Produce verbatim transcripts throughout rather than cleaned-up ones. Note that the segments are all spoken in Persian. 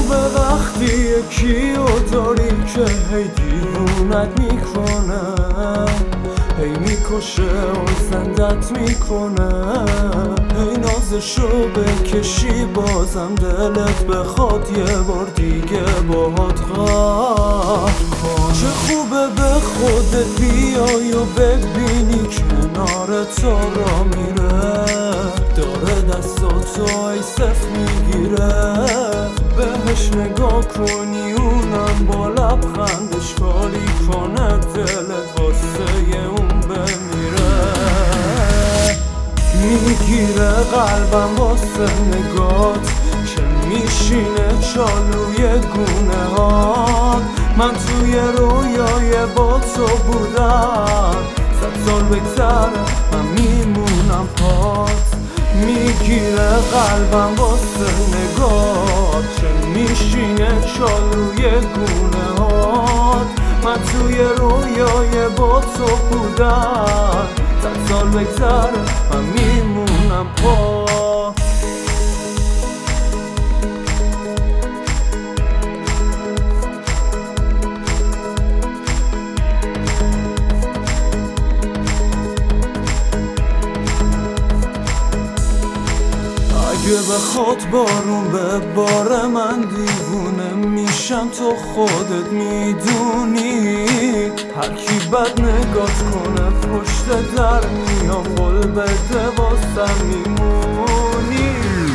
خوبه وقتی یکی رو داری که هی دیوونت میکنه، هی میکشه و زندت میکنه، هی نازشو بکشی بازم دلت بخواد یه بار دیگه باهات قهر کن. چه خوبه به خودت بیای و ببینی کنار تو را میره، داره دستاتو ای صف میگیره، بهش نگاه کنی اونم با لبخندش کاری کنه، دلت واسه اون بمیره. میگیره قلبم واسه نگات که میشینه چالوی گونه هات، من توی رویای با تو بودم، صد سال بگذره من میمونم پات. میگیره قلبم واسه نگات که میشینه چالوی گونه هات، من توی رویای با تو بودم، صد سال بگذره من میمونم پات. اگه بخواد بارون به بار من دیوونه میشم، تو خودت میدونی، هر کی بد نگات کنه پشت در میام، قول بده واسم میمونی.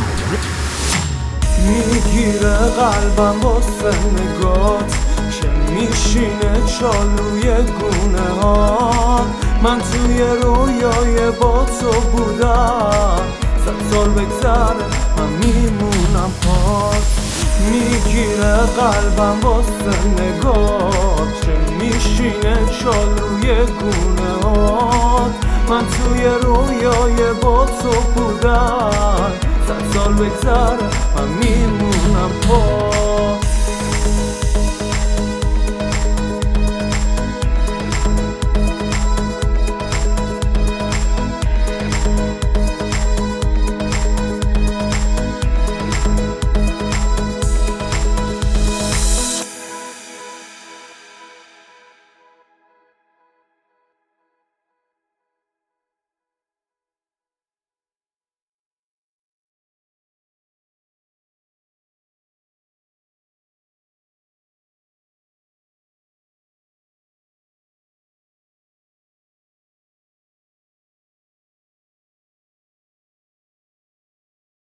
میگیره قلبم واسه نگات که میشینه چالوی گونه هات، من توی رویای با تو بودم، صد سال بگذره من میمونم پات. میگیره قلبم واسه نگات که میشینه چالوی گونه هات، من توی رویای با تو بودم، صد سال بگذره من میمونم پات.